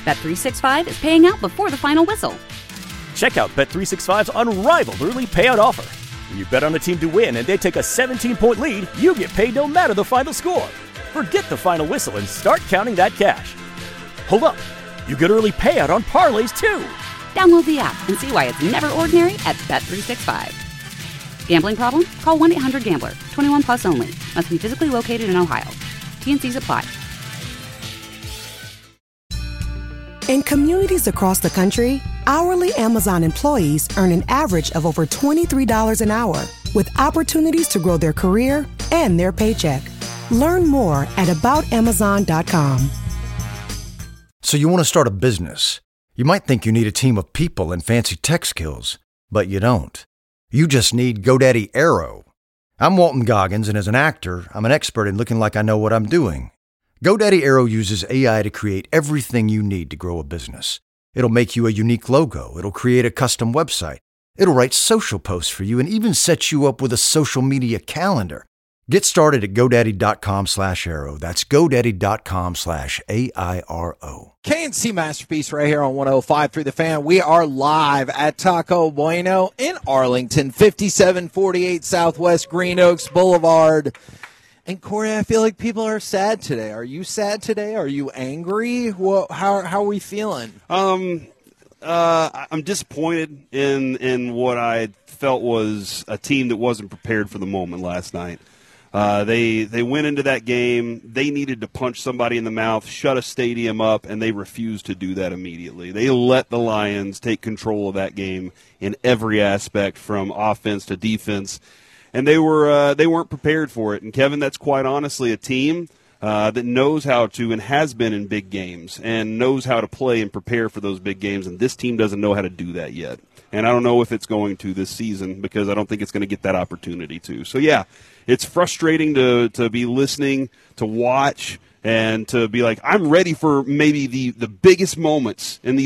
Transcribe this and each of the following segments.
Bet365 is paying out before the final whistle. Check out Bet365's unrivaled early payout offer. When you bet on a team to win and they take a 17-point lead, you get paid no matter the final score. Forget the final whistle and start counting that cash. Hold up. You get early payout on parlays, too. Download the app and see why it's never ordinary at Bet365. Gambling problem? Call 1-800-GAMBLER. 21 plus only. Must be physically located in Ohio. T&Cs apply. In communities across the country, hourly Amazon employees earn an average of over $23 an hour, with opportunities to grow their career and their paycheck. Learn more at aboutamazon.com. So you want to start a business. You might think you need a team of people and fancy tech skills, but you don't. You just need GoDaddy Aero. I'm Walton Goggins, and as an actor, I'm an expert in looking like I know what I'm doing. GoDaddy Aero uses AI to create everything you need to grow a business. It'll make you a unique logo. It'll create a custom website. It'll write social posts for you and even set you up with a social media calendar. Get started at GoDaddy.com/Aero. That's GoDaddy.com/AIRO. K&C Masterpiece right here on 105 through the Fan. We are live at Taco Bueno in Arlington, 5748 Southwest Green Oaks Boulevard. And, Corey, I feel like people are sad today. Are you sad today? Are you angry? How are we feeling? I'm disappointed in what I felt was a team that wasn't prepared for the moment last night. They went into that game. They needed to punch somebody in the mouth, shut a stadium up, and they refused to do that immediately. They let the Lions take control of that game in every aspect, from offense to defense, and they weren't prepared for it. And Kevin, that's quite honestly a team that knows how to and has been in big games and knows how to play and prepare for those big games. And this team doesn't know how to do that yet. And I don't know if it's going to this season, because I don't think it's going to get that opportunity to. So, yeah, it's frustrating to be listening, to watch, and to be like, I'm ready for maybe the biggest moments on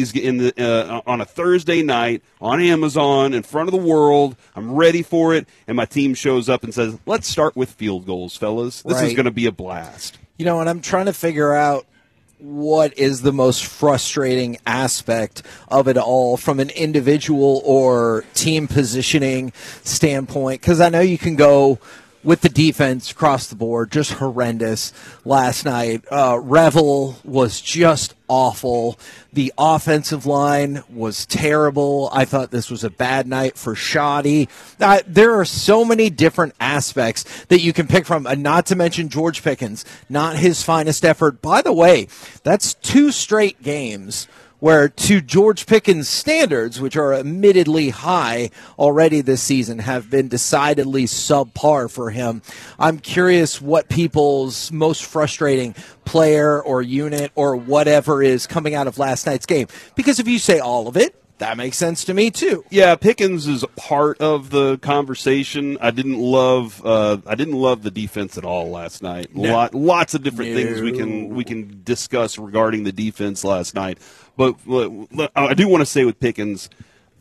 a Thursday night on Amazon in front of the world. I'm ready for it, and my team shows up and says, let's start with field goals, fellas. This is going to be a blast. You know, and I'm trying to figure out what is the most frustrating aspect of it all from an individual or team positioning standpoint, because I know you can go with the defense across the board, just horrendous last night. Revel was just awful. The offensive line was terrible. I thought this was a bad night for Shoddy. There are so many different aspects that you can pick from, not to mention George Pickens, not his finest effort. By the way, that's 2 straight games where, to George Pickens' standards, which are admittedly high already this season, have been decidedly subpar for him. I'm curious what people's most frustrating player or unit or whatever is coming out of last night's game. Because if you say all of it, that makes sense to me too. Yeah, Pickens is a part of the conversation. I didn't love the defense at all last night. No. Lots of different things we can discuss regarding the defense last night. But I do want to say with Pickens,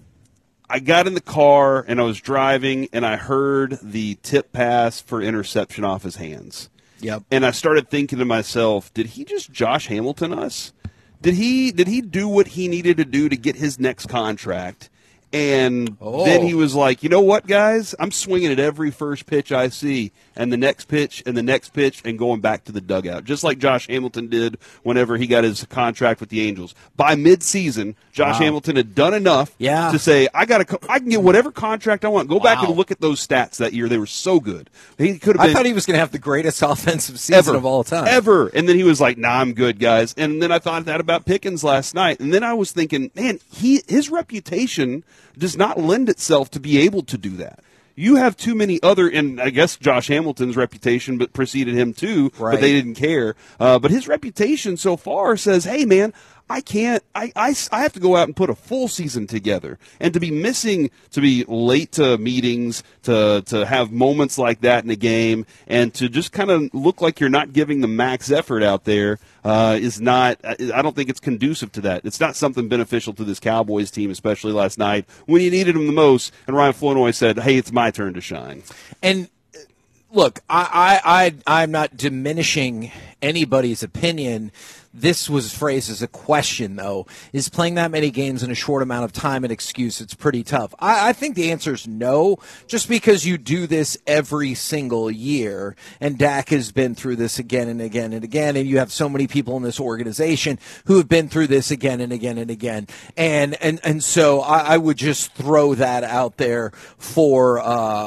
I got in the car and I was driving and I heard the tip pass for interception off his hands. Yep. And I started thinking to myself, did he just Josh Hamilton us? Did he do what he needed to do to get his next contract? And then he was like, you know what, guys? I'm swinging at every first pitch I see, and the next pitch, and the next pitch, and going back to the dugout, just like Josh Hamilton did whenever he got his contract with the Angels. By midseason, Josh Hamilton had done enough to say, I can get whatever contract I want. Go back and look at those stats that year. They were so good. He could have been. I thought he was going to have the greatest offensive season of all time. Ever. And then he was like, nah, I'm good, guys. And then I thought that about Pickens last night. And then I was thinking, man, his reputation does not lend itself to be able to do that. You have too many other, and I guess Josh Hamilton's reputation but preceded him too, but they didn't care. But his reputation so far says, hey, man, I have to go out and put a full season together. And to be missing, to be late to meetings, to have moments like that in a game, and to just kind of look like you're not giving the max effort out there is not, I don't think it's conducive to that. It's not something beneficial to this Cowboys team, especially last night when you needed them the most. And Ryan Flournoy said, hey, it's my turn to shine. And look, I'm not diminishing anybody's opinion this was phrased as a question, though. Is playing that many games in a short amount of time an excuse? It's pretty tough. I think the answer is no, just because you do this every single year, and Dak has been through this again and again and again, and you have so many people in this organization who have been through this again and again and again. And so I would just throw that out there for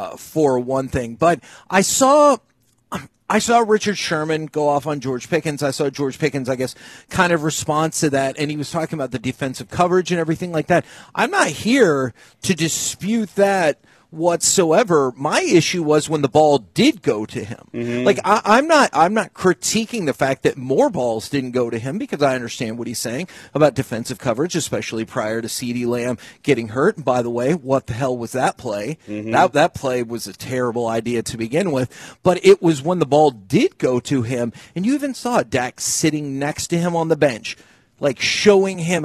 one thing. But I saw Richard Sherman go off on George Pickens. I saw George Pickens, I guess, kind of respond to that, and he was talking about the defensive coverage and everything like that. I'm not here to dispute that whatsoever. My issue was when the ball did go to him. Mm-hmm. Like I'm not critiquing the fact that more balls didn't go to him, because I understand what he's saying about defensive coverage, especially prior to CeeDee Lamb getting hurt. And by the way, what the hell was that play? Mm-hmm. That play was a terrible idea to begin with. But it was when the ball did go to him, and you even saw Dak sitting next to him on the bench, like showing him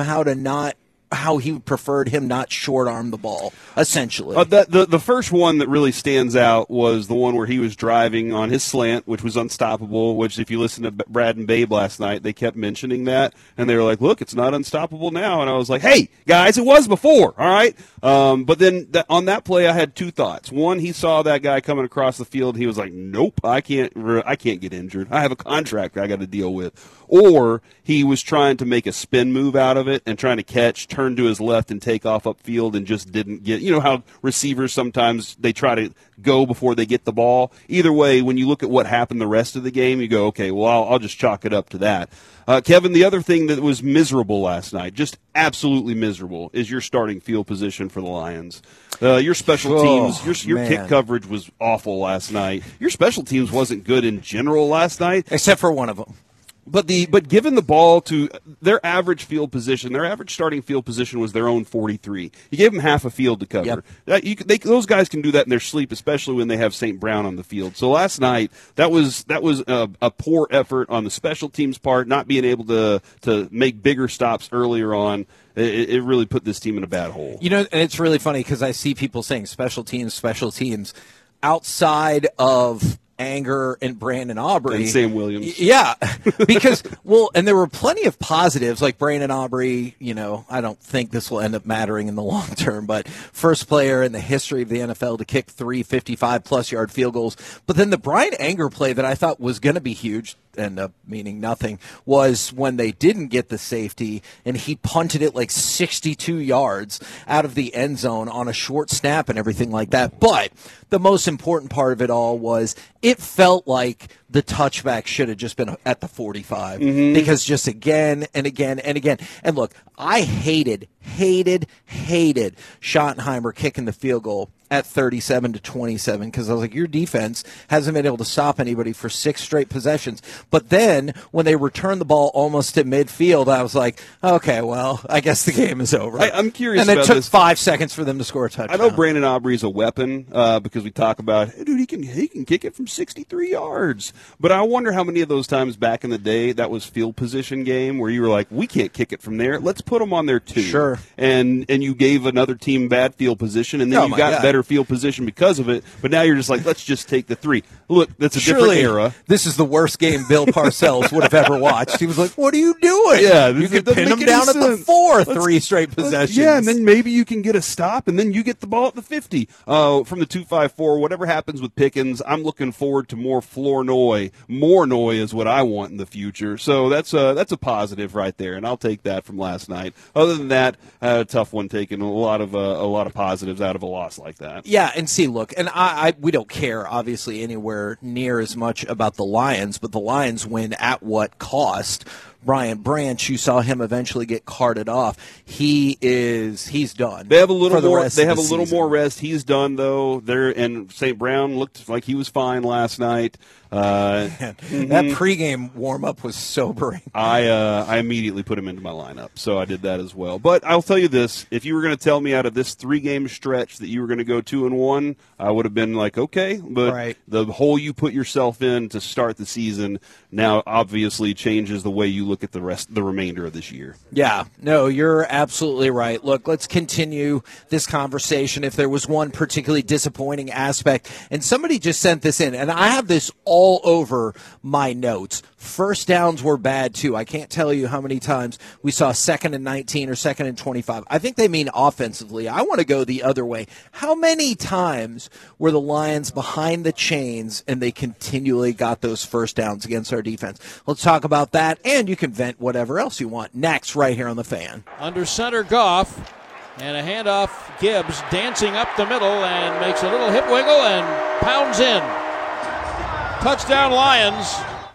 how he preferred him not short arm the ball, essentially. The first one that really stands out was the one where he was driving on his slant, which was unstoppable, which if you listen to Brad and Babe last night, they kept mentioning that, and they were like, look, it's not unstoppable now. And I was like, hey, guys, it was before, all right? But then on that play, I had two thoughts. One, he saw that guy coming across the field. He was like, nope, I can't get injured. I have a contract I got to deal with. Or he was trying to make a spin move out of it and trying to catch, turn to his left and take off upfield and just didn't get, you know how receivers sometimes they try to go before they get the ball. Either way, when you look at what happened the rest of the game, you go, okay, well, I'll just chalk it up to that. Kevin, the other thing that was miserable last night, just absolutely miserable, is your starting field position for the Lions. Your special teams, your kick coverage was awful last night. Your special teams wasn't good in general last night. Except for one of them. But given the ball to their average field position, their average starting field position was their own 43. You gave them half a field to cover. Yep. Those guys can do that in their sleep, especially when they have St. Brown on the field. So last night, that was a poor effort on the special teams' part, not being able to make bigger stops earlier on. It really put this team in a bad hole. You know, and it's really funny because I see people saying special teams, outside of Anger and Brandon Aubrey. And Sam Williams. Yeah, because, and there were plenty of positives, like Brandon Aubrey, I don't think this will end up mattering in the long term, but first player in the history of the NFL to kick 3 55-plus yard field goals. But then the Brian Anger play that I thought was going to be huge, end up meaning nothing, was when they didn't get the safety and he punted it like 62 yards out of the end zone on a short snap and everything like that. But the most important part of it all was it felt like the touchback should have just been at the 45 because just again and again and again. And look, I hated Schottenheimer kicking the field goal at 37-27 because I was like, your defense hasn't been able to stop anybody for 6 straight possessions. But then when they returned the ball almost to midfield, I was like, okay, well, I guess the game is over. I'm curious about this. And it took 5 seconds for them to score a touchdown. I know Brandon Aubrey is a weapon because we talk about, hey, dude, he can kick it from 63 yards. But I wonder how many of those times back in the day that was field position game where you were like, we can't kick it from there. Let's put them on there too. Sure. And you gave another team bad field position, and then you got better field position because of it. But now you're just like, let's just take the 3. Look, that's a different era. This is the worst game Bill Parcells would have ever watched. He was like, what are you doing? Yeah, you could pin him down at the 4, 3 straight possessions. Yeah, and then maybe you can get a stop, and then you get the ball at the 50 from the 2-5-4. Whatever happens with Pickens, I'm looking forward to more floor noise. More noise is what I want in the future. So that's a positive right there, and I'll take that from last night. Other than that, a tough one, taking a lot of positives out of a loss like that. Yeah, and see, look, and we don't care obviously anywhere near as much about the Lions, but the Lions win at what cost? Brian Branch, you saw him eventually get carted off. He's done. They have a little more. They have a little more rest. He's done though. And St. Brown looked like he was fine last night. That pregame warm up was sobering. I immediately put him into my lineup, so I did that as well. But I'll tell you this: if you were going to tell me out of this 3-game stretch that you were going to go 2-1, I would have been like, okay. But the hole you put yourself in to start the season now obviously changes the way you look look at the remainder of this year. Yeah, no, you're absolutely right. Look, let's continue this conversation. If there was one particularly disappointing aspect, and somebody just sent this in, and I have this all over my notes. First downs were bad, too. I can't tell you how many times we saw 2nd and 19 or 2nd and 25. I think they mean offensively. I want to go the other way. How many times were the Lions behind the chains and they continually got those first downs against our defense? Let's talk about that, and you can vent whatever else you want next right here on The Fan. Under center, Goff, and a handoff. Gibbs dancing up the middle and makes a little hip wiggle and pounds in. Touchdown, Lions.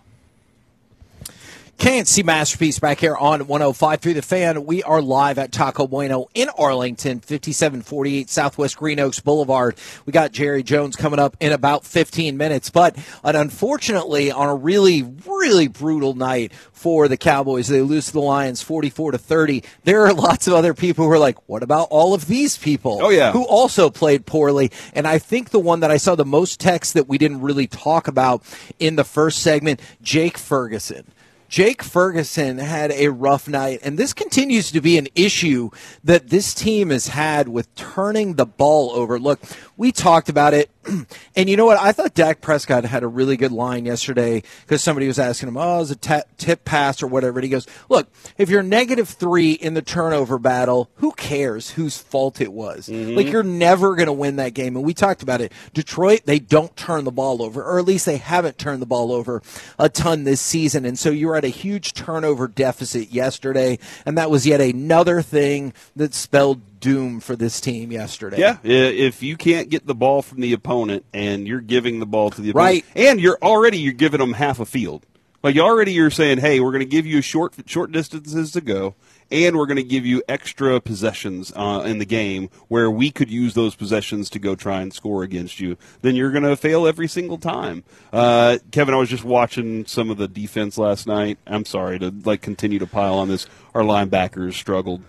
KNC Masterpiece back here on 105.3 The Fan. We are live at Taco Bueno in Arlington, 5748 Southwest Green Oaks Boulevard. We got Jerry Jones coming up in about 15 minutes. But unfortunately, on a really, really brutal night for the Cowboys, they lose to the Lions 44-30. There are lots of other people who are like, what about all of these people? Oh, yeah. Who also played poorly. And I think the one that I saw the most text that we didn't really talk about in the first segment, Jake Ferguson. Jake Ferguson had a rough night, and this continues to be an issue that this team has had with turning the ball over. Look, we talked about it, and you know what? I thought Dak Prescott had a really good line yesterday because somebody was asking him, oh, is it a tip pass or whatever? And he goes, look, if you're -3 in the turnover battle, who cares whose fault it was? Like, you're never going to win that game, and we talked about it. Detroit, they don't turn the ball over, or at least they haven't turned the ball over a ton this season, and so you're at a huge turnover deficit yesterday, and that was yet another thing that spelled doom for this team yesterday. Yeah, if you can't get the ball from the opponent and you're giving the ball to the opponent, right, and you're giving them half a field. Like you're saying, hey, we're going to give you short distances to go, and we're going to give you extra possessions in the game where we could use those possessions to go try and score against you. Then you're going to fail every single time. Kevin, I was just watching some of the defense last night. I'm sorry to continue to pile on this. Our linebackers struggled.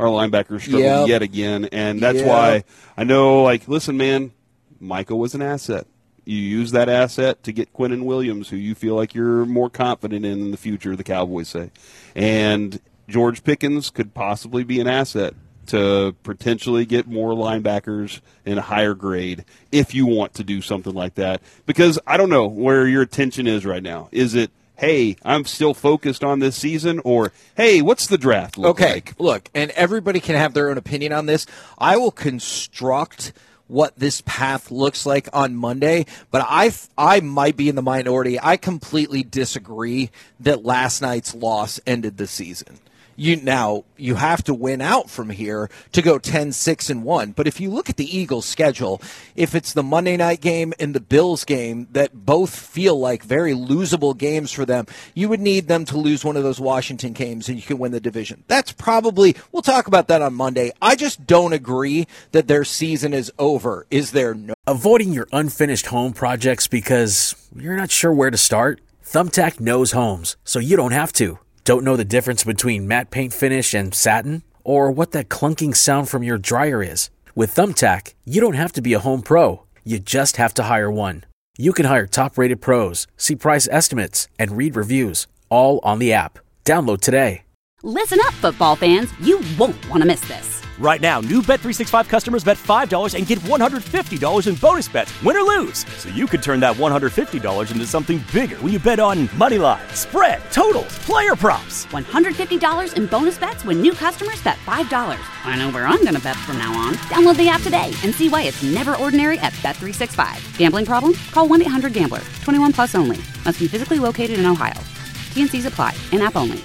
Yet again, and that's why I know, listen, man, Micah was an asset. You use that asset to get Quinnen Williams, who you feel like you're more confident in the future, the Cowboys say. And George Pickens could possibly be an asset to potentially get more linebackers in a higher grade if you want to do something like that. Because I don't know where your attention is right now. Is it, hey, I'm still focused on this season, or, hey, what's the draft look like? Look, and everybody can have their own opinion on this. I will construct what this path looks like on Monday, but I might be in the minority. I completely disagree that last night's loss ended the season. You have to win out from here to go 10-6-1. But if you look at the Eagles' schedule, if it's the Monday night game and the Bills game that both feel like very losable games for them, you would need them to lose one of those Washington games and you can win the division. That's probably, we'll talk about that on Monday. I just don't agree that their season is over. Is there no? Avoiding your unfinished home projects because you're not sure where to start? Thumbtack knows homes, so you don't have to. Don't know the difference between matte paint finish and satin? Or what that clunking sound from your dryer is? With Thumbtack, you don't have to be a home pro. You just have to hire one. You can hire top-rated pros, see price estimates, and read reviews, all on the app. Download today. Listen up, football fans. You won't want to miss this. Right now, new Bet365 customers bet $5 and get $150 in bonus bets, win or lose. So you could turn that $150 into something bigger when you bet on money line, spread, totals, player props. $150 in bonus bets when new customers bet $5. I know where I'm going to bet from now on. Download the app today and see why it's never ordinary at Bet365. Gambling problem? Call 1-800-GAMBLER. 21 plus only. Must be physically located in Ohio. T&Cs apply. In-app only.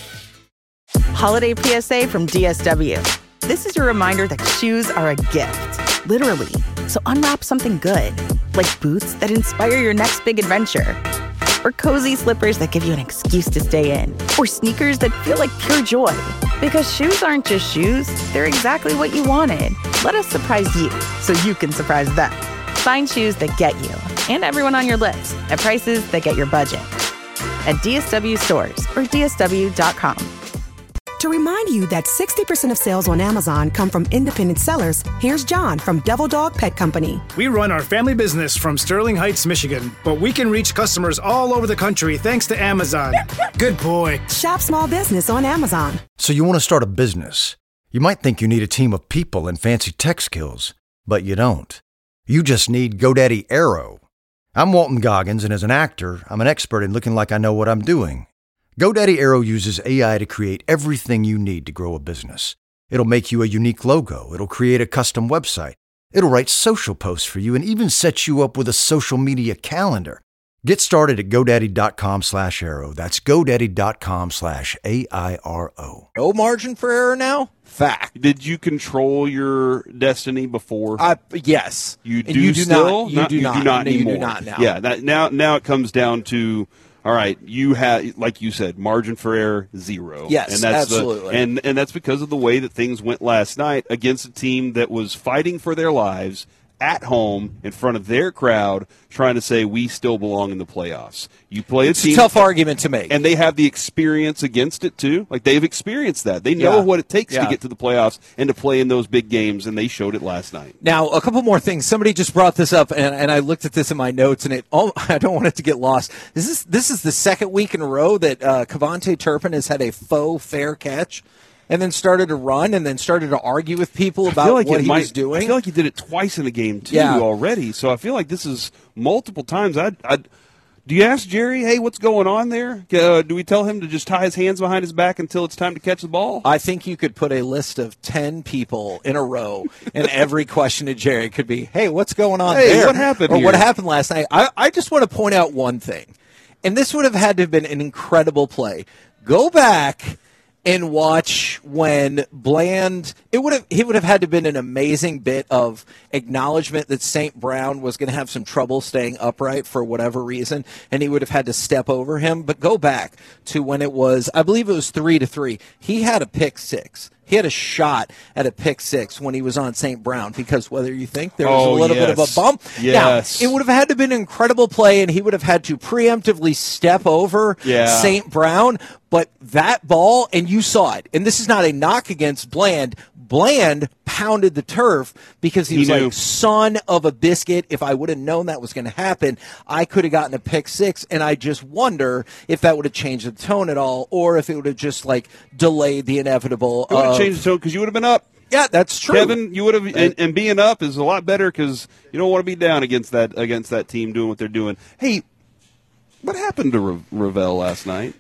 Holiday PSA from DSW. This is your reminder that shoes are a gift, literally. So unwrap something good, like boots that inspire your next big adventure, or cozy slippers that give you an excuse to stay in, or sneakers that feel like pure joy. Because shoes aren't just shoes, they're exactly what you wanted. Let us surprise you so you can surprise them. Find shoes that get you and everyone on your list at prices that get your budget at DSW stores or DSW.com. To remind you that 60% of sales on Amazon come from independent sellers, here's John from Devil Dog Pet Company. We run our family business from Sterling Heights, Michigan, but we can reach customers all over the country thanks to Amazon. Good boy. Shop small business on Amazon. So you want to start a business. You might think you need a team of people and fancy tech skills, but you don't. You just need GoDaddy Aero. I'm Walton Goggins, and as an actor, I'm an expert in looking like I know what I'm doing. GoDaddy Aero uses AI to create everything you need to grow a business. It'll make you a unique logo. It'll create a custom website. It'll write social posts for you and even set you up with a social media calendar. Get started at GoDaddy.com/Aero. That's GoDaddy.com/AIRO. No margin for error now? Fact. Did you control your destiny before? Yes. You And do you do still? not. You do not. not No, you do anymore. not now. Yeah. Now it comes down to, all right, you have, like you said, margin for error, 0. Yes, and that's absolutely. And that's because of the way that things went last night against a team that was fighting for their lives at home in front of their crowd, trying to say we still belong in the playoffs. You play It's a team, a tough argument to make. and they have the experience against it too. Like, they've experienced that. They know what it takes to get to the playoffs and to play in those big games, and they showed it last night. Now, a couple more things. Somebody just brought this up, and I looked at this in my notes, and I don't want it to get lost. This is the second week in a row that Kevontae Turpin has had a faux fair catch, and then started to run, and then started to argue with people about what he was doing. I feel like he did it twice in the game too already. So I feel like this is multiple times. Do you ask Jerry, hey, what's going on there? Do we tell him to just tie his hands behind his back until it's time to catch the ball? I think you could put a list of 10 people in a row, and every question to Jerry could be, hey, what's going on there? What happened or here? what happened last night? I just want to point out one thing, and this would have had to have been an incredible play. Go back and watch when Bland, he would have had to have been an amazing bit of acknowledgement that St. Brown was going to have some trouble staying upright for whatever reason, and he would have had to step over him. But go back to when it was, I believe it was 3-3. He had a pick six. He had a shot at a pick six when he was on St. Brown, because whether you think there was a little bit of a bump. Yes. Now, it would have had to have been an incredible play, and he would have had to preemptively step over St. Brown. But that ball, and you saw it, and this is not a knock against Bland. Bland pounded the turf because he was knew. like, son of a biscuit, if I would have known that was going to happen, I could have gotten a pick six, and I just wonder if that would have changed the tone at all, or if it would have just like delayed the inevitable. It would have changed the tone because you would have been up. Yeah, that's true. Kevin, you would have, and being up is a lot better because you don't want to be down against that team doing what they're doing. Hey, what happened to Ravel last night?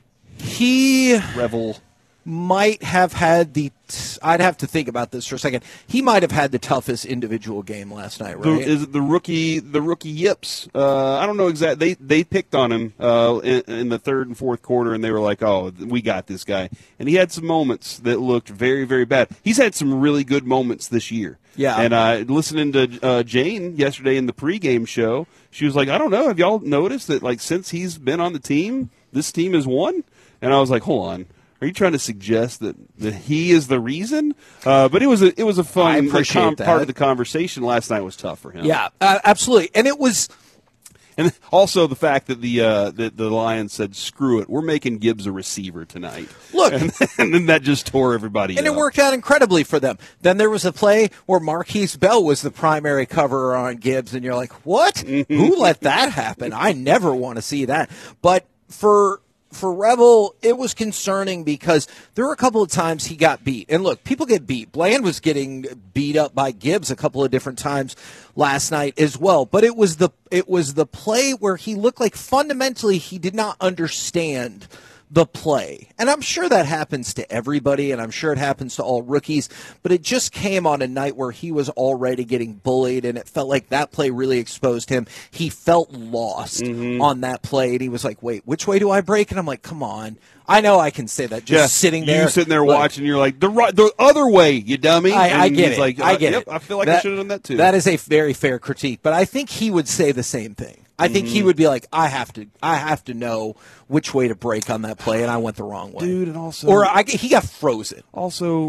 Revel might have had I'd have to think about this for a second. He might have had the toughest individual game last night, right? Is it the rookie yips? I don't know exactly. They picked on him in the third and fourth quarter, and they were like, "Oh, we got this guy." And he had some moments that looked very, very bad. He's had some really good moments this year. Yeah. And listening to Jane yesterday in the pregame show, she was like, "I don't know. Have y'all noticed that like since he's been on the team, this team has won?" And I was like, "Hold on. Are you trying to suggest that he is the reason?" But it was a fun part of the conversation. Last night was tough for him. Yeah, absolutely. And it was, and also the fact that the Lions said, "Screw it, we're making Gibbs a receiver tonight." Look, and then that just tore everybody. And up. it worked out incredibly for them. Then there was a play where Marquise Bell was the primary coverer on Gibbs, and you're like, "What? Who let that happen?" I never want to see that. But for Revel, it was concerning because there were a couple of times he got beat. And look, people get beat. Bland was getting beat up by Gibbs a couple of different times last night as well. But it was the play where he looked like fundamentally he did not understand the play. And I'm sure that happens to everybody, and I'm sure it happens to all rookies, but it just came on a night where he was already getting bullied, and it felt like that play really exposed him. He felt lost on that play, and he was like, wait, which way do I break? And I'm like, come on. I know I can say that just sitting there. You sitting there watching, you're like, the other way, you dummy. I get it. Like, I get it. I feel like I should have done that too. That is a very fair critique, but I think he would say the same thing. I think he would be like, I have to know which way to break on that play, and I went the wrong way, dude. And also, he got frozen. Also,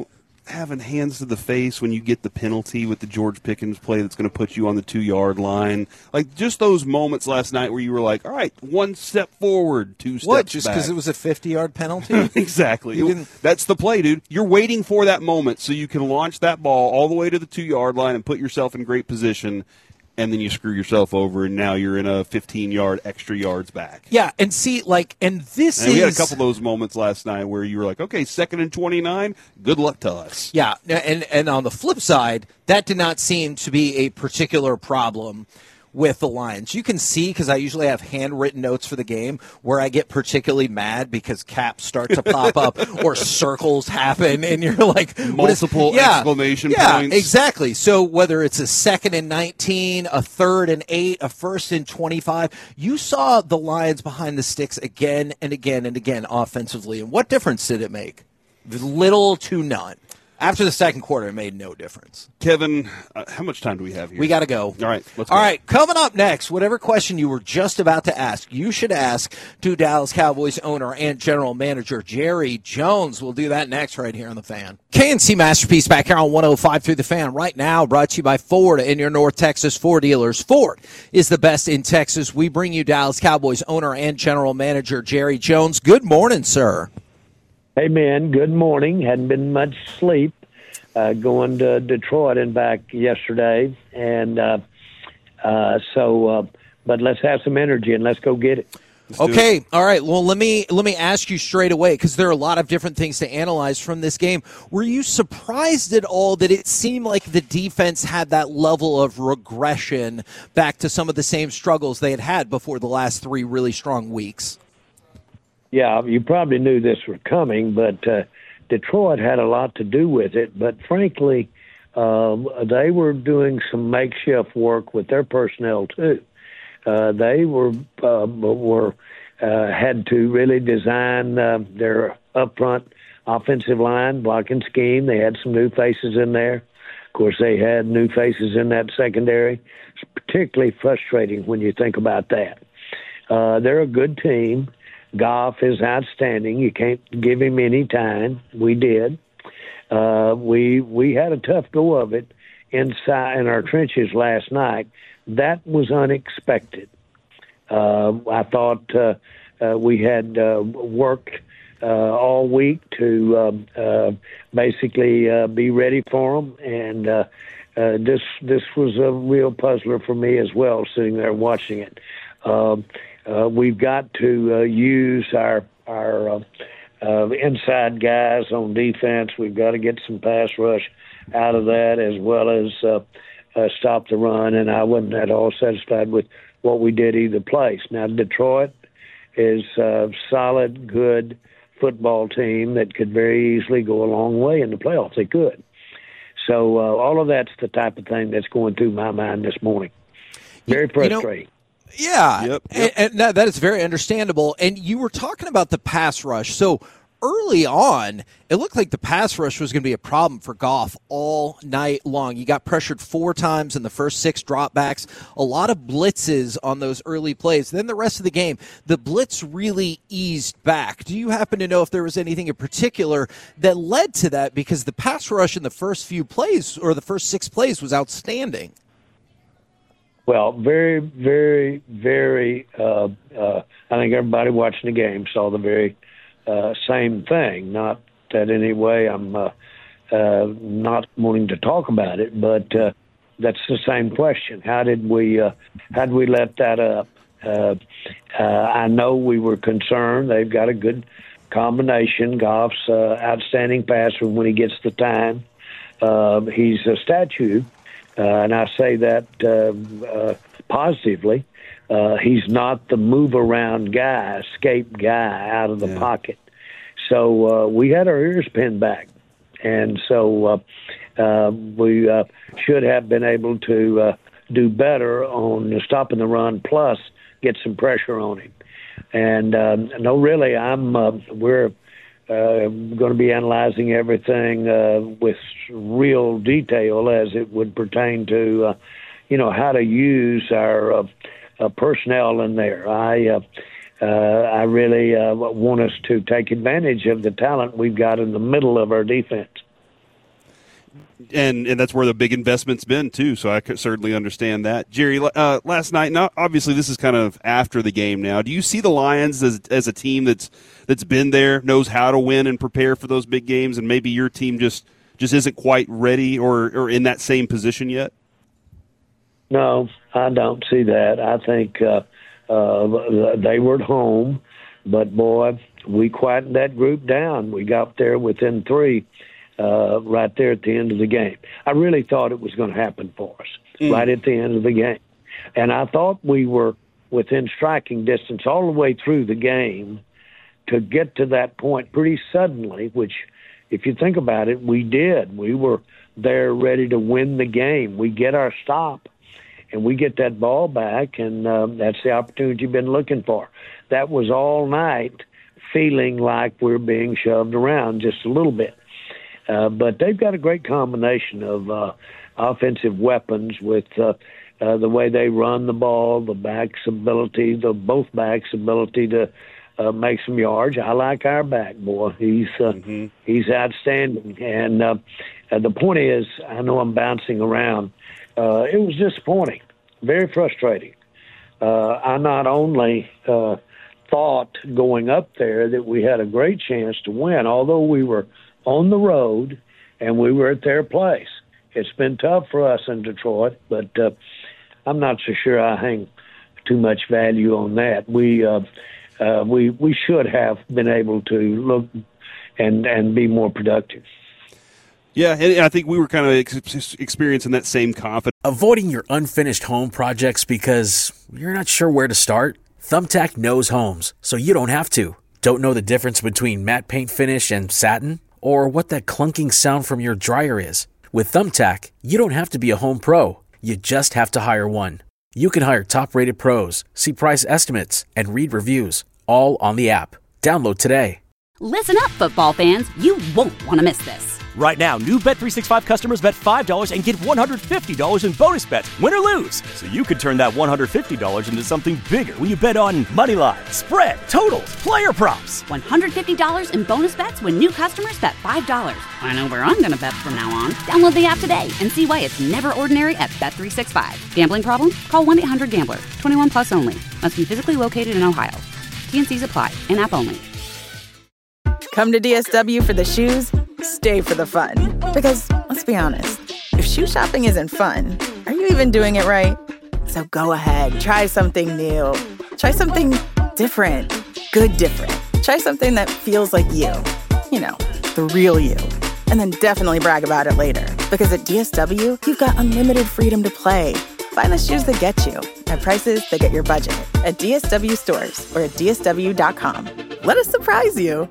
having hands to the face when you get the penalty with the George Pickens play that's going to put you on the 2-yard line. Like, just those moments last night where you were like, all right, 1 step forward, 2 steps What, just back. because it was a 50-yard penalty? Exactly. That's the play, dude. You're waiting for that moment so you can launch that ball all the way to the 2-yard line and put yourself in great position, and then you screw yourself over, and now you're in a 15-yard extra yards back. Yeah, and see, and we had a couple of those moments last night where you were like, okay, 2nd and 29, good luck to us. Yeah, and on the flip side, that did not seem to be a particular problem with the Lions. You can see, because I usually have handwritten notes for the game, where I get particularly mad because caps start to pop up or circles happen, and you're like... Multiple exclamation points. Yeah, exactly. So whether it's a 2nd and 19, a 3rd and 8, a 1st and 25, you saw the Lions behind the sticks again and again and again offensively. And what difference did it make? Little to none. After the second quarter, it made no difference. Kevin, how much time do we have here? We got to go. All right, let's go. All right, coming up next, whatever question you were just about to ask, you should ask to Dallas Cowboys owner and general manager Jerry Jones. We'll do that next right here on The Fan. KNC Masterpiece back here on 105 through The Fan right now, brought to you by Ford in your North Texas Ford dealers. Ford is the best in Texas. We bring you Dallas Cowboys owner and general manager Jerry Jones. Good morning, sir. Hey, man, good morning. Hadn't been much sleep going to Detroit and back yesterday. And but let's have some energy and let's go get it. Okay, all right. Well, let me ask you straight away, because there are a lot of different things to analyze from this game. Were you surprised at all that it seemed like the defense had that level of regression back to some of the same struggles they had before the last 3 really strong weeks? Yeah, you probably knew this was coming, but Detroit had a lot to do with it. But frankly, they were doing some makeshift work with their personnel too. They had to really design their upfront offensive line blocking scheme. They had some new faces in there. Of course, they had new faces in that secondary. It's particularly frustrating when you think about that. They're a good team. Goff is outstanding. You can't give him any time. We did. We had a tough go of it inside in our trenches last night. That was unexpected. I thought we had worked all week to basically be ready for them, and this was a real puzzler for me as well, sitting there watching it. We've got to use our inside guys on defense. We've got to get some pass rush out of that, as well as stop the run. And I wasn't at all satisfied with what we did either place. Now, Detroit is a solid, good football team that could very easily go a long way in the playoffs. They could. So all of that's the type of thing that's going through my mind this morning. Very frustrating. Yeah, yep. And that is very understandable. And you were talking about the pass rush. So early on, it looked like the pass rush was going to be a problem for Goff all night long. You got pressured 4 times in the first 6 dropbacks, a lot of blitzes on those early plays. Then the rest of the game, the blitz really eased back. Do you happen to know if there was anything in particular that led to that? Because the pass rush in the first few plays, or the first 6 plays, was outstanding. Well, very, very, very, I think everybody watching the game saw the very same thing. Not that in any way I'm not wanting to talk about it, but that's the same question. How did we let that up? I know we were concerned. They've got a good combination. Goff's outstanding passer when he gets the time. He's a statue. And I say that positively. He's not the move-around guy, escape guy out of the pocket. So we had our ears pinned back. And so we should have been able to do better on stopping the run, plus get some pressure on him. And no, really, we're going to be analyzing everything with real detail as it would pertain to, how to use our personnel in there. I really want us to take advantage of the talent we've got in the middle of our defense. And that's where the big investment's been, too, so I could certainly understand that. Jerry, last night, now obviously this is kind of after the game now. Do you see the Lions as a team that's been there, knows how to win and prepare for those big games, and maybe your team just isn't quite ready or in that same position yet? No, I don't see that. I think they were at home, but, boy, we quietened that group down. We got there within 3 right there at the end of the game. I really thought it was going to happen for us right at the end of the game. And I thought we were within striking distance all the way through the game to get to that point pretty suddenly, which, if you think about it, we did. We were there ready to win the game. We get our stop, and we get that ball back, and that's the opportunity you've been looking for. That was all night feeling like we're being shoved around just a little bit. But they've got a great combination of offensive weapons with the way they run the ball, both backs' ability to make some yards. I like our back, boy. He's outstanding. And the point is, I know I'm bouncing around. It was disappointing, very frustrating. I not only thought going up there that we had a great chance to win, although we were on the road and we were at their place. It's been tough for us in Detroit, but I'm not so sure I hang too much value on that. We should have been able to look and be more productive. Yeah, and I think we were kind of experiencing that same confidence. Avoiding your unfinished home projects because you're not sure where to start? Thumbtack knows homes, so you don't have to. Don't know the difference between matte paint finish and satin? Or what that clunking sound from your dryer is? With Thumbtack, you don't have to be a home pro. You just have to hire one. You can hire top-rated pros, see price estimates, and read reviews, all on the app. Download today. Listen up, football fans. You won't want to miss this. Right now, new Bet365 customers bet $5 and get $150 in bonus bets, win or lose. So you could turn that $150 into something bigger when you bet on money line, spread, totals, player props. $150 in bonus bets when new customers bet $5. I know where I'm going to bet from now on. Download the app today and see why it's never ordinary at Bet365. Gambling problem? Call 1-800-GAMBLER. 21 plus only. Must be physically located in Ohio. T&Cs apply. In-app only. Come to DSW for the shoes, stay for the fun. Because, let's be honest, if shoe shopping isn't fun, are you even doing it right? So go ahead, try something new. Try something different. Good different. Try something that feels like you. You know, the real you. And then definitely brag about it later. Because at DSW, you've got unlimited freedom to play. Find the shoes that get you at prices that get your budget at DSW stores or at DSW.com. Let us surprise you.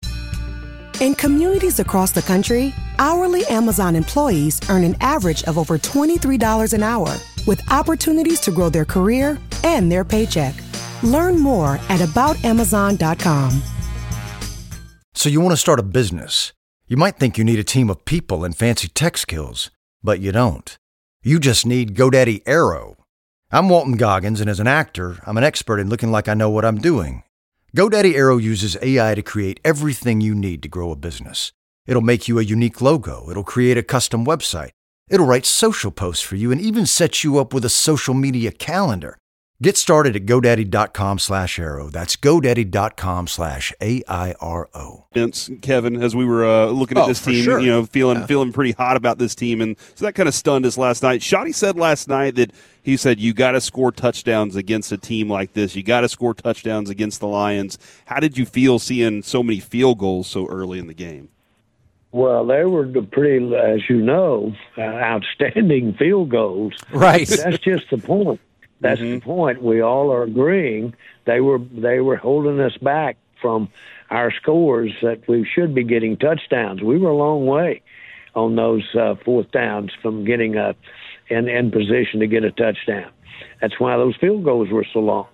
In communities across the country, hourly Amazon employees earn an average of over $23 an hour, with opportunities to grow their career and their paycheck. Learn more at aboutamazon.com. So you want to start a business. You might think you need a team of people and fancy tech skills, but you don't. You just need GoDaddy Aero. I'm Walton Goggins, and as an actor, I'm an expert in looking like I know what I'm doing. GoDaddy Aero uses AI to create everything you need to grow a business. It'll make you a unique logo. It'll create a custom website. It'll write social posts for you and even set you up with a social media calendar. Get started at GoDaddy.com/Aero. That's GoDaddy.com/AIRO. Vince, Kevin, as we were looking at this team, sure. Feeling pretty hot about this team, and so that kind of stunned us last night. Shotty said last night that he said you got to score touchdowns against a team like this. You got to score touchdowns against the Lions. How did you feel seeing so many field goals so early in the game? Well, they were pretty, as you know, outstanding field goals. Right. That's just the point. That's the point. We all are agreeing they were holding us back from our scores that we should be getting touchdowns. We were a long way on those fourth downs from getting in position to get a touchdown. That's why those field goals were so long.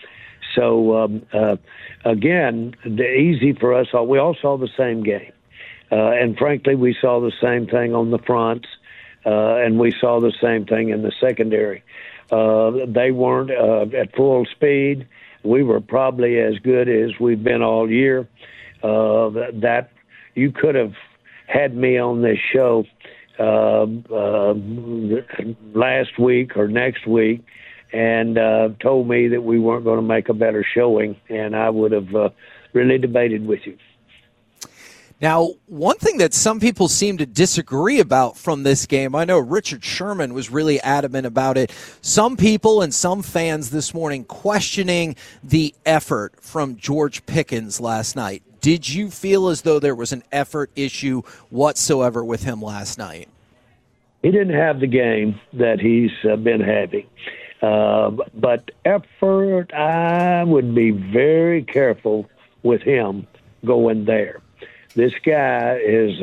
So, again, easy for us. We all saw the same game. And, frankly, we saw the same thing on the fronts, and we saw the same thing in the secondary. They weren't at full speed. We were probably as good as we've been all year. That you could have had me on this show last week or next week, and told me that we weren't going to make a better showing, and I would have really debated with you. Now, one thing that some people seem to disagree about from this game, I know Richard Sherman was really adamant about it. Some people and some fans this morning questioning the effort from George Pickens last night. Did you feel as though there was an effort issue whatsoever with him last night? He didn't have the game that he's been having. But effort, I would be very careful with him going there. This guy is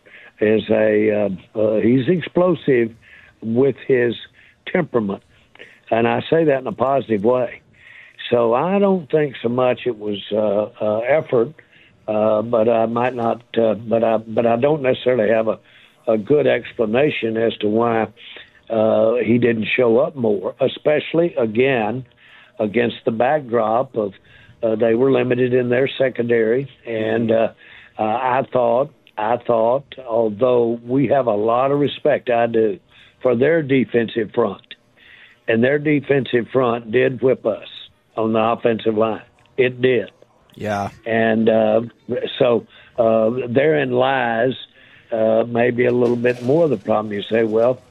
he's explosive with his temperament, and I say that in a positive way. So I don't think so much it was effort, but I might not. But I don't necessarily have a good explanation as to why he didn't show up more, especially again against the backdrop of they were limited in their secondary, and I thought, although we have a lot of respect, I do, for their defensive front, and their defensive front did whip us on the offensive line. It did. Yeah. And so therein lies maybe a little bit more of the problem. You say, well,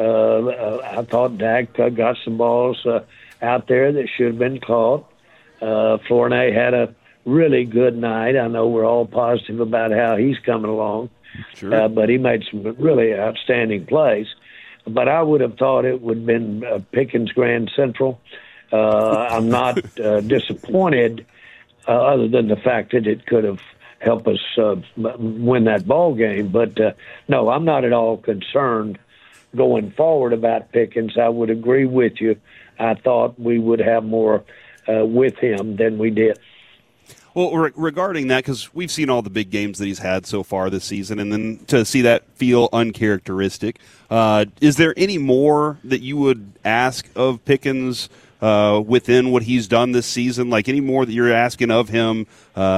I thought Dak got some balls out there that should have been caught. Fournette had a really good night. I know we're all positive about how he's coming along, sure. But he made some really outstanding plays. But I would have thought it would have been Pickens Grand Central. I'm not disappointed, other than the fact that it could have helped us win that ball game. But no, I'm not at all concerned going forward about Pickens. I would agree with you. I thought we would have more with him than we did. Well, regarding that, because we've seen all the big games that he's had so far this season, and then to see that feel uncharacteristic, is there any more that you would ask of Pickens within what he's done this season? Like any more that you're asking of him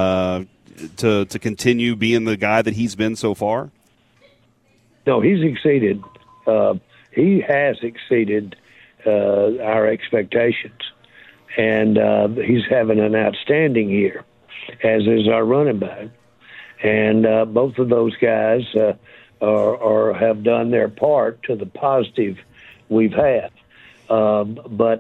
to continue being the guy that he's been so far? No, he's exceeded. He has exceeded our expectations, and he's having an outstanding year, as is our running back. And both of those guys have done their part to the positive we've had. But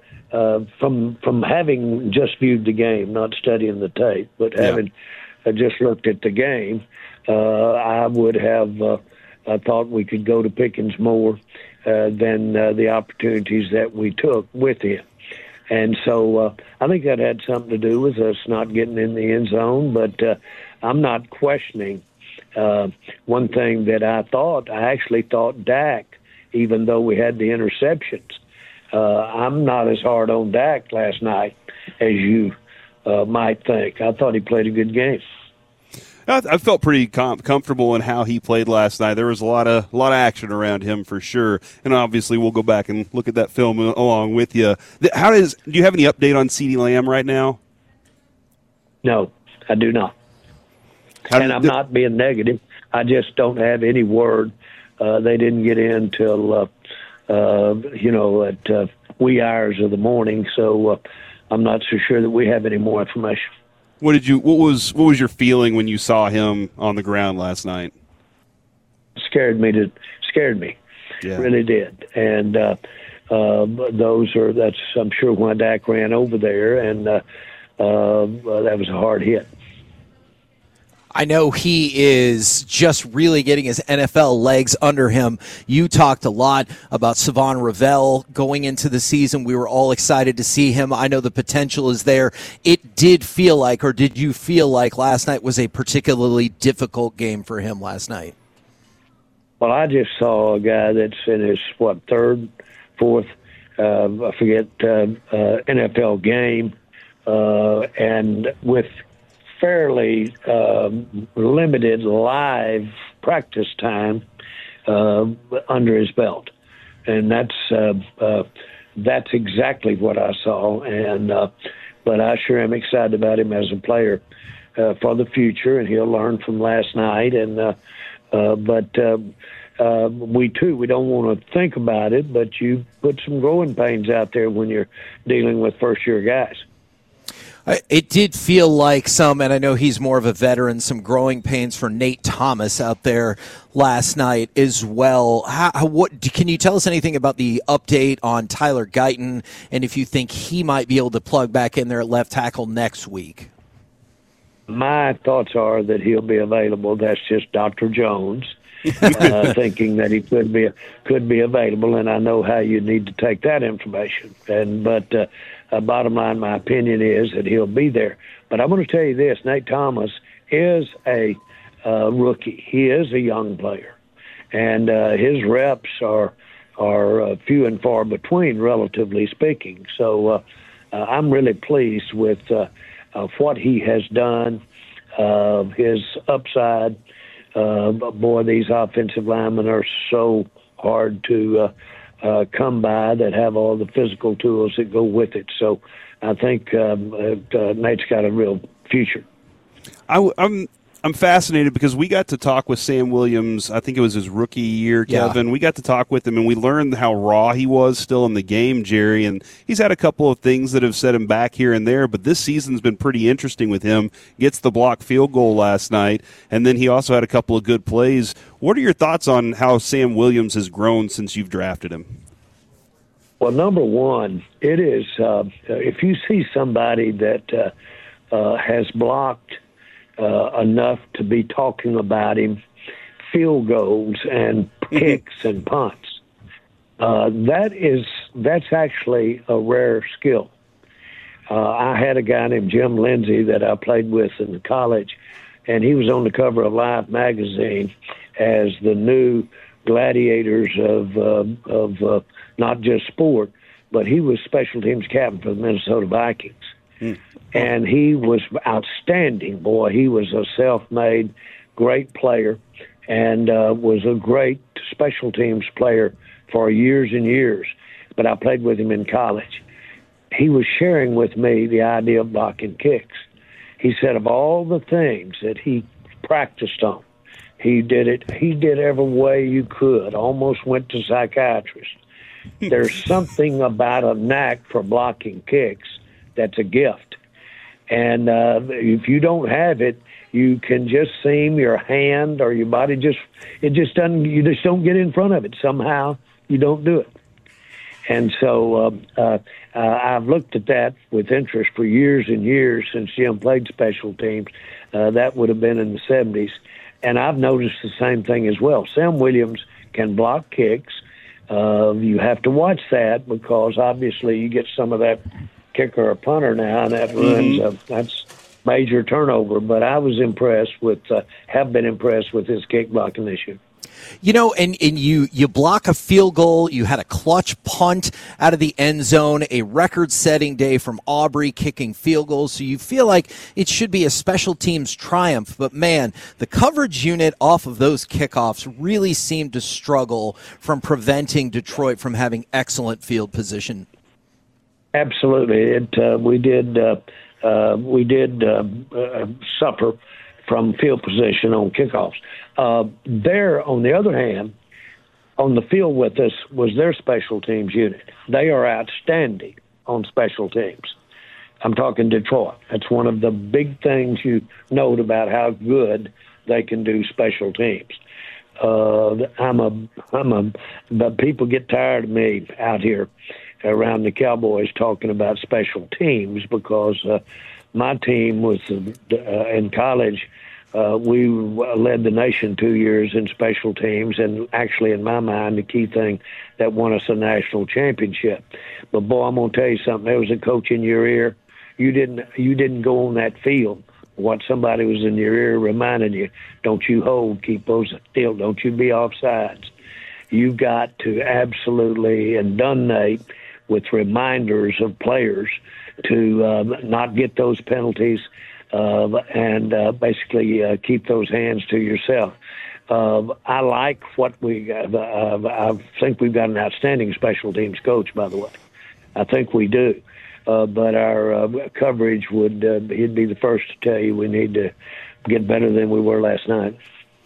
from having just viewed the game, not studying the tape, but having just looked at the game, I would have thought we could go to Pickens more than the opportunities that we took with him. And so I think that had something to do with us not getting in the end zone, but I'm not questioning. One thing that I actually thought Dak, even though we had the interceptions, I'm not as hard on Dak last night as you might think. I thought he played a good game. I felt pretty comfortable in how he played last night. There was a lot of action around him for sure, and obviously we'll go back and look at that film along with you. Do you have any update on CeeDee Lamb right now? No, I do not. And I'm not being negative. I just don't have any word. They didn't get in till at wee hours of the morning, so I'm not so sure that we have any more information. What was your feeling when you saw him on the ground last night? Scared me. Yeah. Really did. And that's I'm sure why Dak ran over there, and that was a hard hit. I know he is just really getting his NFL legs under him. You talked a lot about Savon Ravel going into the season. We were all excited to see him. I know the potential is there. It did feel like, or did you feel like last night was a particularly difficult game for him last night? Well, I just saw a guy that's in his, third, fourth, I forget, NFL game, and with fairly limited live practice time under his belt, and that's exactly what I saw. And but I sure am excited about him as a player for the future, and he'll learn from last night. And but we don't want to think about it, but you put some growing pains out there when you're dealing with first-year guys. It did feel like and I know he's more of a veteran, some growing pains for Nate Thomas out there last night as well. Can you tell us anything about the update on Tyler Guyton, and if you think he might be able to plug back in there at left tackle next week? My thoughts are that he'll be available. That's just Dr. Jones thinking that he could be available, and I know how you need to take that information. But bottom line, my opinion is that he'll be there. But I'm going to tell you this: Nate Thomas is a rookie. He is a young player, and his reps are few and far between, relatively speaking. So I'm really pleased with what he has done, his upside. Boy, these offensive linemen are so hard to come by that have all the physical tools that go with it. So I think Nate's got a real future. I'm fascinated because we got to talk with Sam Williams. I think it was his rookie year, Kevin. Yeah. We got to talk with him, and we learned how raw he was still in the game, Jerry. And he's had a couple of things that have set him back here and there, but this season's been pretty interesting with him. Gets the blocked field goal last night, and then he also had a couple of good plays. What are your thoughts on how Sam Williams has grown since you've drafted him? Well, number one, it is if you see somebody that has blocked enough to be talking about him, field goals and kicks and punts. That's actually a rare skill. I had a guy named Jim Lindsay that I played with in college, and he was on the cover of Life magazine as the new gladiators of not just sport, but he was special teams captain for the Minnesota Vikings. And he was outstanding, boy. He was a self-made great player and was a great special teams player for years and years. But I played with him in college. He was sharing with me the idea of blocking kicks. He said of all the things that he practiced on, he did every way you could, almost went to psychiatrist. There's something about a knack for blocking kicks that's a gift. And if you don't have it, you can just seem your hand or your body you just don't get in front of it. Somehow you don't do it. And so I've looked at that with interest for years and years since Jim played special teams. That would have been in the 70s. And I've noticed the same thing as well. Sam Williams can block kicks. You have to watch that because obviously you get some of that kicker or punter now, and that runs that's major turnover. But I was have been impressed with his kick blocking this year. You know, and you block a field goal. You had a clutch punt out of the end zone, a record-setting day from Aubrey kicking field goals. So you feel like it should be a special teams triumph. But, man, the coverage unit off of those kickoffs really seemed to struggle from preventing Detroit from having excellent field position. Absolutely. We did suffer from field position on kickoffs. There, on the other hand, on the field with us was their special teams unit. They are outstanding on special teams. I'm talking Detroit. That's one of the big things you note about how good they can do special teams. But people get tired of me out here around the Cowboys talking about special teams because my team was in college. We led the nation 2 years in special teams, and actually, in my mind, the key thing that won us a national championship. But boy, I'm gonna tell you something. There was a coach in your ear. You didn't go on that field. What somebody was in your ear reminding you, don't you hold, keep those still, don't you be offsides. You've got to absolutely inundate with reminders of players to not get those penalties and basically keep those hands to yourself. I like what we got. I think we've got an outstanding special teams coach, by the way. I think we do. But our coverage he'd be the first to tell you we need to get better than we were last night.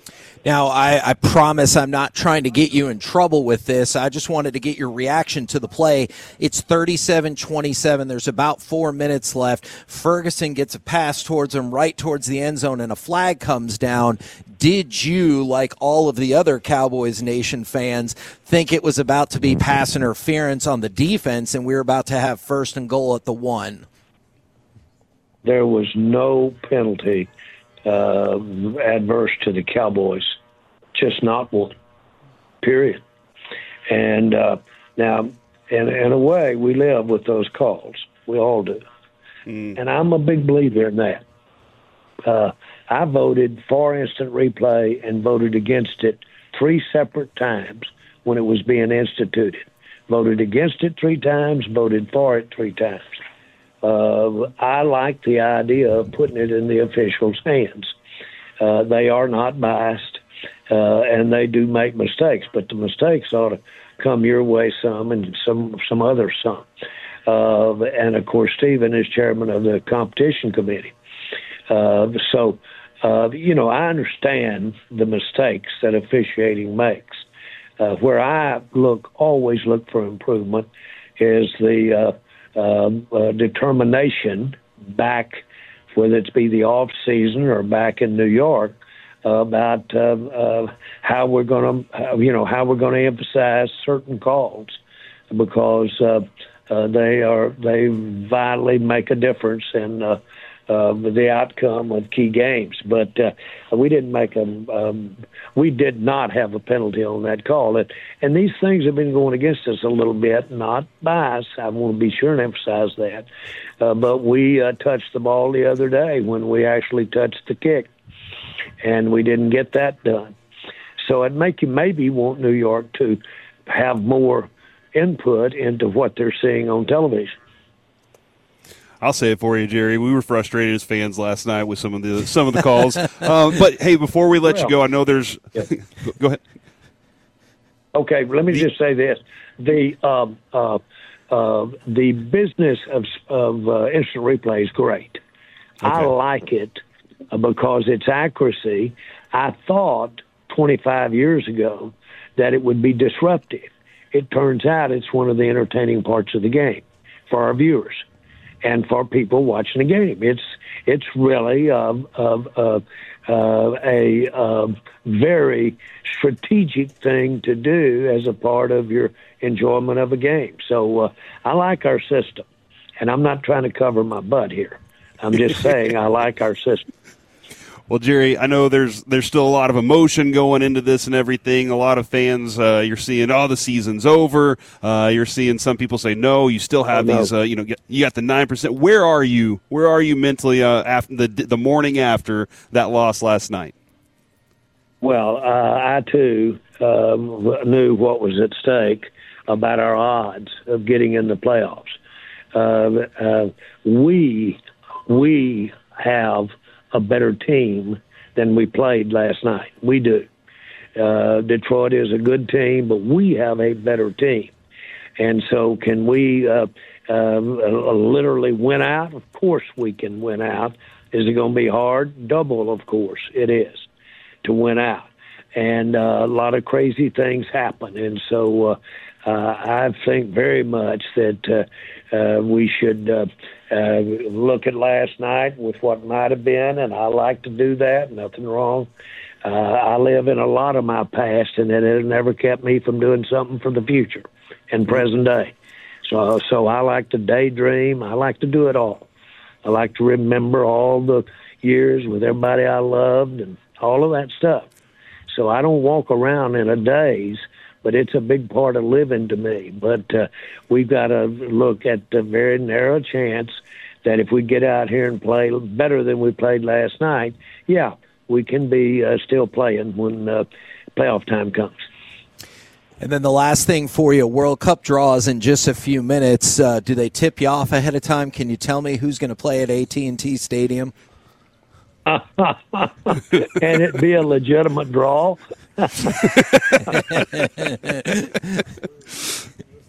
Now, I promise I'm not trying to get you in trouble with this. I just wanted to get your reaction to the play. It's 37-27. There's about 4 minutes left. Ferguson gets a pass towards him right towards the end zone, and a flag comes down. Did you, like all of the other Cowboys Nation fans, think it was about to be pass interference on the defense and we were about to have 1st and goal at the 1? There was no penalty adverse to the Cowboys, just not one, period. And now, in a way, we live with those calls. We all do. And I'm a big believer in that. I voted for instant replay and voted against it 3 separate times when it was being instituted. Voted against it 3 times, voted for it 3 times. I like the idea of putting it in the officials' hands. They are not biased, and they do make mistakes, but the mistakes ought to come your way some and some others some. And, of course, Stephen is chairman of the competition committee. So, I understand the mistakes that officiating makes. Where I always look for improvement is the determination back, whether it's be the off season or back in New York, about how we're going to emphasize certain calls, because they vitally make a difference in the outcome of key games. But we did not have a penalty on that call. And these things have been going against us a little bit, not bias. I want to be sure and emphasize that. But we touched the ball the other day when we actually touched the kick, and we didn't get that done. So it'd make you maybe want New York to have more input into what they're seeing on television. I'll say it for you, Jerry. We were frustrated as fans last night with some of the calls. But hey, before we let you go, I know there's. Yeah. Go ahead. Okay, let me just say this: the business of instant replay is great. Okay. I like it because it's accuracy. I thought 25 years ago that it would be disruptive. It turns out it's one of the entertaining parts of the game for our viewers and for people watching the game. It's really a very strategic thing to do as a part of your enjoyment of a game. So I like our system, and I'm not trying to cover my butt here. I'm just saying I like our system. Well, Jerry, I know there's still a lot of emotion going into this and everything. A lot of fans, you're seeing, the season's over. You're seeing some people say, no, you still have these, you got the 9%. Where are you? Where are you mentally after the morning after that loss last night? Well, I, too, knew what was at stake about our odds of getting in the playoffs. We have a better team than we played last night. We do. Detroit is a good team, but we have a better team. And so can we literally win out? Of course we can win out. Is it going to be hard? Double, of course, it is to win out. And a lot of crazy things happen. And so I think very much that we should look at last night with what might have been, and I like to do that, nothing wrong. I live in a lot of my past, and it has never kept me from doing something for the future and present day. So I like to daydream. I like to do it all. I like to remember all the years with everybody I loved and all of that stuff. So I don't walk around in a daze, but it's a big part of living to me. But we've got to look at the very narrow chance that if we get out here and play better than we played last night, yeah, we can be still playing when playoff time comes. And then the last thing for you, World Cup draws in just a few minutes. Do they tip you off ahead of time? Can you tell me who's going to play at AT&T Stadium? Can it be a legitimate draw?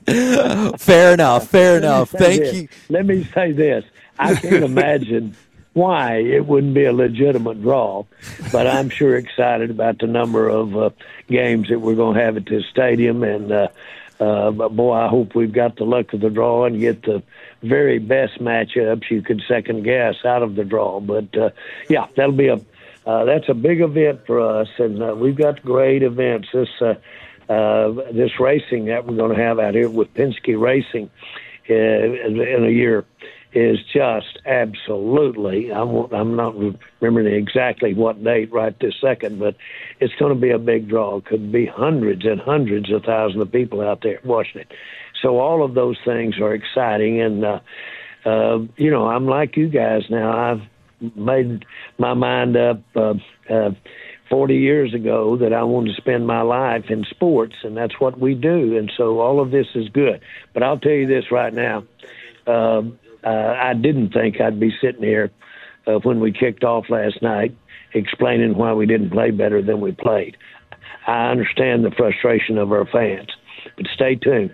Fair enough. Thank you. Let me say this. I can't imagine why it wouldn't be a legitimate draw. But I'm sure excited about the number of games that we're going to have at this stadium. And, but boy, I hope we've got the luck of the draw and get the very best matchups you could second guess out of the draw. But, yeah, that'll be that's a big event for us. And we've got great events. This racing that we're going to have out here with Penske Racing in a year is just absolutely, I'm not remembering exactly what date right this second, but it's going to be a big draw. It could be hundreds and hundreds of thousands of people out there watching it. So all of those things are exciting. And, I'm like you guys now. I've made my mind up 40 years ago that I wanted to spend my life in sports, and that's what we do. And so all of this is good. But I'll tell you this right now. I didn't think I'd be sitting here when we kicked off last night explaining why we didn't play better than we played. I understand the frustration of our fans, but stay tuned.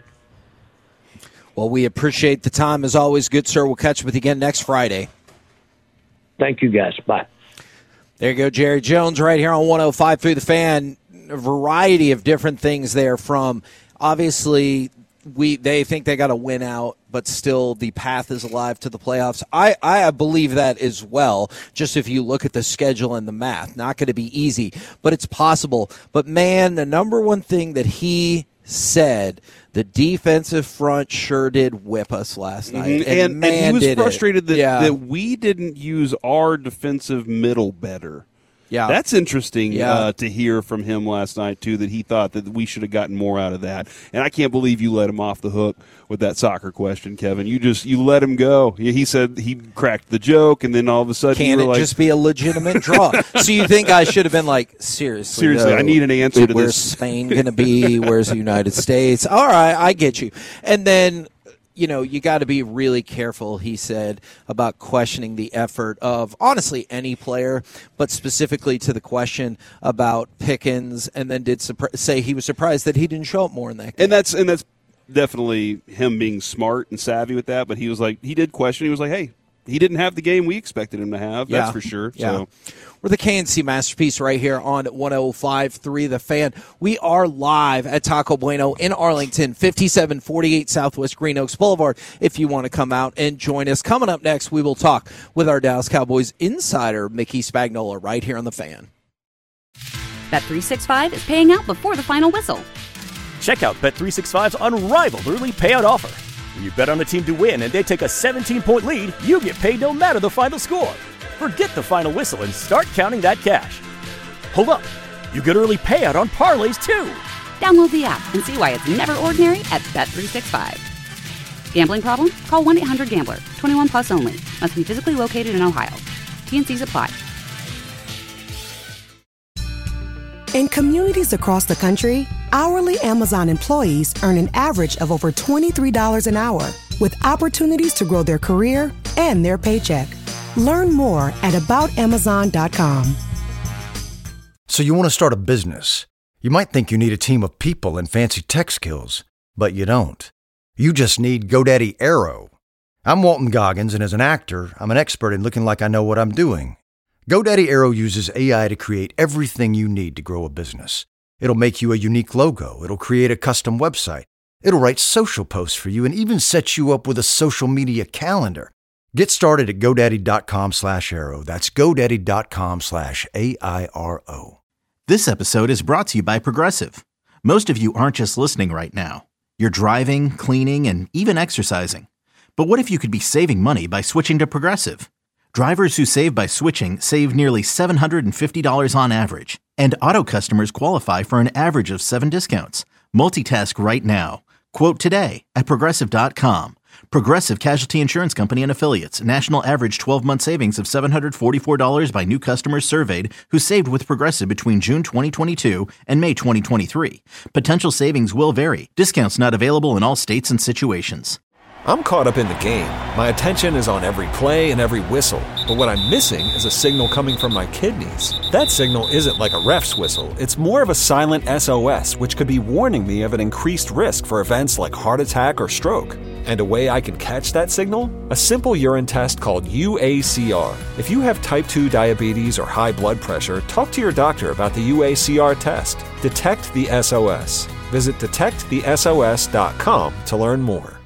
Well, we appreciate the time as always, good sir. We'll catch up with you again next Friday. Thank you, guys. Bye. There you go, Jerry Jones, right here on 105 through the Fan. A variety of different things there from, obviously, they think they got to win out, but still the path is alive to the playoffs. I believe that as well, just if you look at the schedule and the math. Not going to be easy, but it's possible. But, man, the number one thing that he said, the defensive front sure did whip us last night. And he was frustrated that we didn't use our defensive middle better. Yeah, that's interesting to hear from him last night, too, that he thought that we should have gotten more out of that. And I can't believe you let him off the hook with that soccer question, Kevin. You let him go. He said he cracked the joke, and then all of a sudden you were like, just be a legitimate draw? So you think I should have been like, seriously, I need an answer to where's this. Spain going to be? Where's the United States? All right, I get you. And then, you got to be really careful, he said, about questioning the effort of, honestly, any player, but specifically to the question about Pickens, and then did say he was surprised that he didn't show up more in that game. And that's definitely him being smart and savvy with that, but he was like, he did question. He was like, hey, he didn't have the game we expected him to have, that's for sure. Yeah. So. We're the KNC Masterpiece right here on 105.3 The Fan. We are live at Taco Bueno in Arlington, 5748 Southwest Green Oaks Boulevard. If you want to come out and join us. Coming up next, we will talk with our Dallas Cowboys insider, Mickey Spagnola, right here on The Fan. Bet365 is paying out before the final whistle. Check out Bet365's unrivaled early payout offer. When you bet on a team to win and they take a 17-point lead, you get paid no matter the final score. Forget the final whistle and start counting that cash. Hold up. You get early payout on parlays, too. Download the app and see why it's never ordinary at Bet365. Gambling problem? Call 1-800-GAMBLER. 21 plus only. Must be physically located in Ohio. T&Cs apply. In communities across the country, hourly Amazon employees earn an average of over $23 an hour, with opportunities to grow their career and their paycheck. Learn more at aboutamazon.com. So you want to start a business. You might think you need a team of people and fancy tech skills, but you don't. You just need GoDaddy Aero. I'm Walton Goggins, and as an actor, I'm an expert in looking like I know what I'm doing. GoDaddy Aero uses AI to create everything you need to grow a business. It'll make you a unique logo. It'll create a custom website. It'll write social posts for you and even set you up with a social media calendar. Get started at GoDaddy.com/Aero. That's GoDaddy.com/AIRO. This episode is brought to you by Progressive. Most of you aren't just listening right now. You're driving, cleaning, and even exercising. But what if you could be saving money by switching to Progressive? Drivers who save by switching save nearly $750 on average. And auto customers qualify for an average of 7 discounts. Multitask right now. Quote today at Progressive.com. Progressive Casualty Insurance Company and Affiliates. National average 12-month savings of $744 by new customers surveyed who saved with Progressive between June 2022 and May 2023. Potential savings will vary. Discounts not available in all states and situations. I'm caught up in the game. My attention is on every play and every whistle. But what I'm missing is a signal coming from my kidneys. That signal isn't like a ref's whistle. It's more of a silent SOS, which could be warning me of an increased risk for events like heart attack or stroke. And a way I can catch that signal? A simple urine test called UACR. If you have type 2 diabetes or high blood pressure, talk to your doctor about the UACR test. Detect the SOS. Visit detectthesos.com to learn more.